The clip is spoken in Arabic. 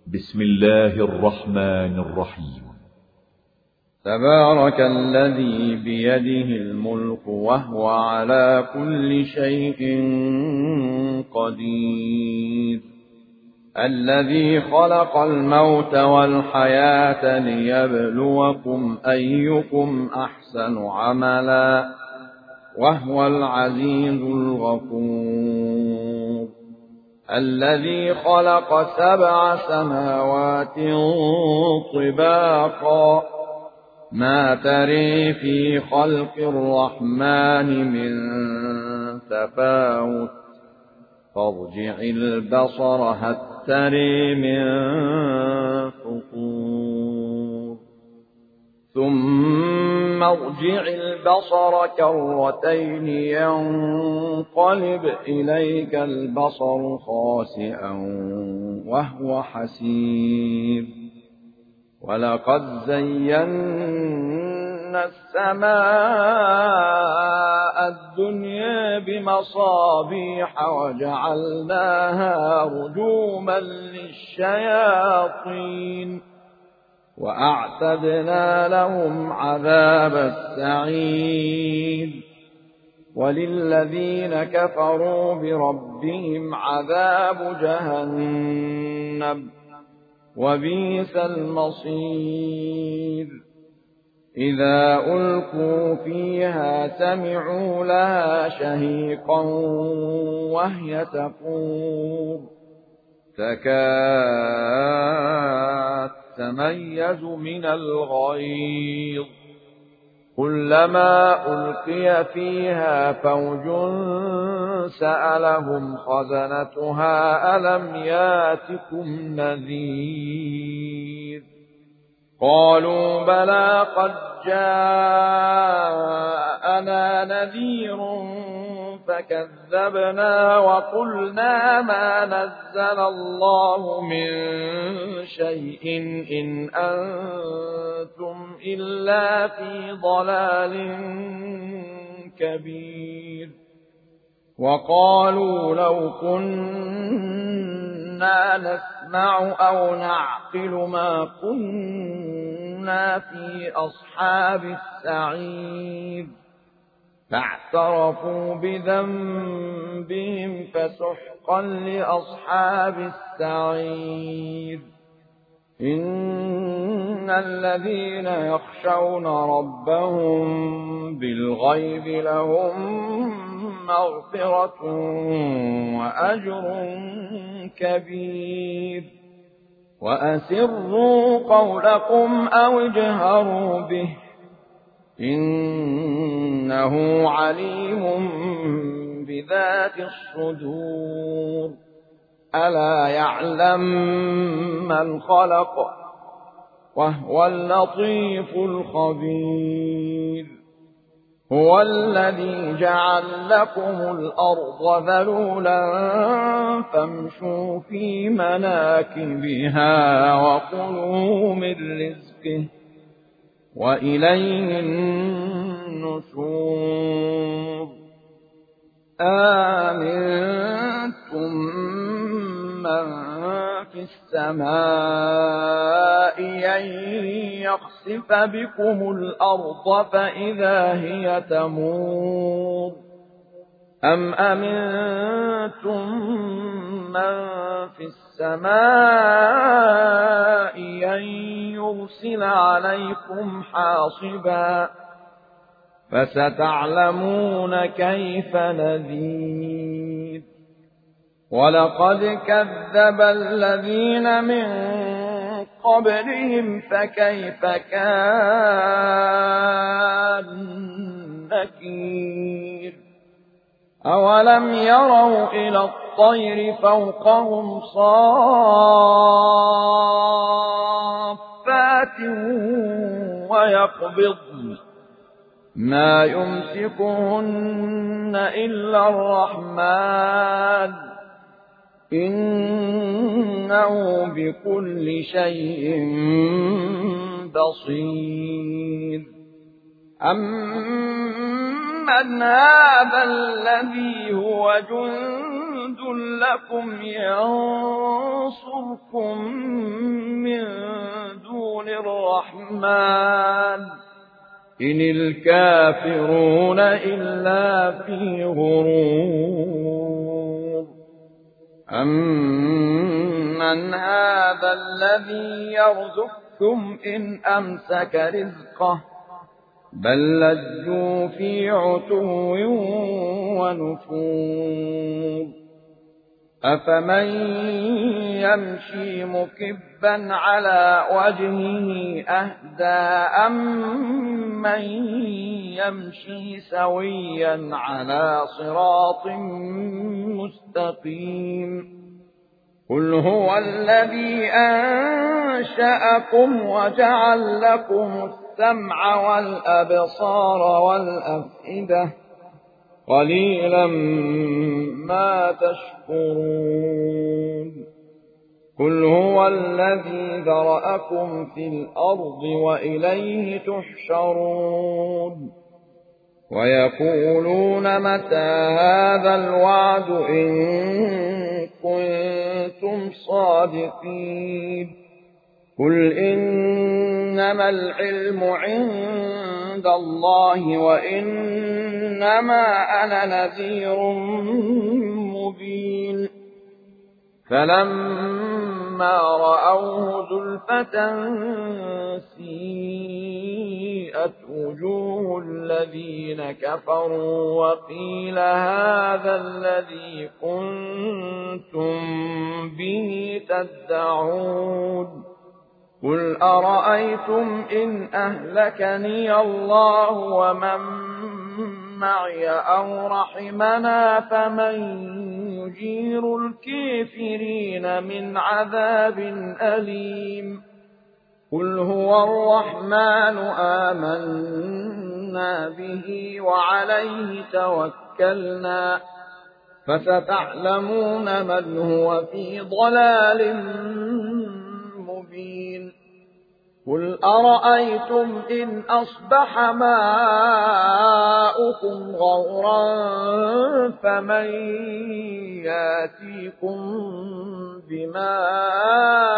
بسم الله الرحمن الرحيم. تبارك الذي بيده الملك وهو على كل شيء قدير، الذي خلق الموت والحياة ليبلوكم أيكم أحسن عملا وهو العزيز الغفور، الذي خلق 7 سماوات طباقا ما تري في خلق الرحمن من تفاوت فارجع البصر هل تري من فطور ثم ارجع البصر كرتين ينقلب إليك البصر خاسئا وهو حسير، ولقد زينا السماء الدنيا بمصابيح وجعلناها رجوما للشياطين وأعتدنا لهم عذاب السعير، وللذين كفروا بربهم عذاب جهنم وبئس المصير. إذا ألقوا فيها سمعوا لها شهيقا وهي تفور تكاد تميز من الغيظ، كلما ألقي فيها فوج سألهم خزنتها ألم ياتكم نذير، قالوا بلى قد جاءنا نذير فكذبنا وقلنا ما نزل الله من شيء إن أنتم إلا في ضلال كبير، وقالوا لو كنا نسمع أو نعقل ما كنا في أصحاب السعير، فاعترفوا بذنبهم فسحقا لأصحاب السعير. إن الذين يخشون ربهم بالغيب لهم مغفرة وأجر كبير، وأسروا قولكم أو اجهروا به إنه عليم بذات الصدور، ألا يعلم من خلق وهو اللطيف الخبير، هو الذي جعل لكم الأرض ذلولا فامشوا في مناكبها وكلوا من رزقه وإليه النشور. آمنتم من في السماء أن يخسف بكم الأرض فإذا هي تمور، أم أمنتم من في السماء أن يرسل عليكم حاصبا فستعلمون كيف نذير. ولقد كذب الذين من قبلهم فكيف كان نكير، أولم يروا إلى الطير فوقهم صافات ويقبضن ما يمسكهن إلا الرحمن إنه بكل شيء بصير. أمن هذا الذي هو جند لكم ينصركم الرحمن إن الكافرون إلا في غرور أمن هذا الذي يرزقكم إن أمسك رزقه بل لجوا في عتو ونفور أفمن يمشي مكبا على وجهه أهدى أمن يمشي سويا على صراط مستقيم قل هو الذي أنشأكم وجعل لكم السمع والأبصار والأفئدة قليلا ما تشكرون قل هو الذي ذرأكم في الأرض وإليه تحشرون ويقولون متى هذا الوعد إن كنتم صادقين قل إنما العلم عند الله وإنما أنا نذير مبين فلما رأوه زلفة سيئت وجوه الذين كفروا وقيل هذا الذي كنتم به تدعون قل أرأيتم إن أهلكني الله ومن معي أو رحمنا فمن يجير الكافرين من عذاب أليم قل هو الرحمن آمنا به وعليه توكلنا فستعلمون من هو في ضلال مبين قل أرأيتم إن أصبح ماؤكم غورا فمن ياتيكم بماء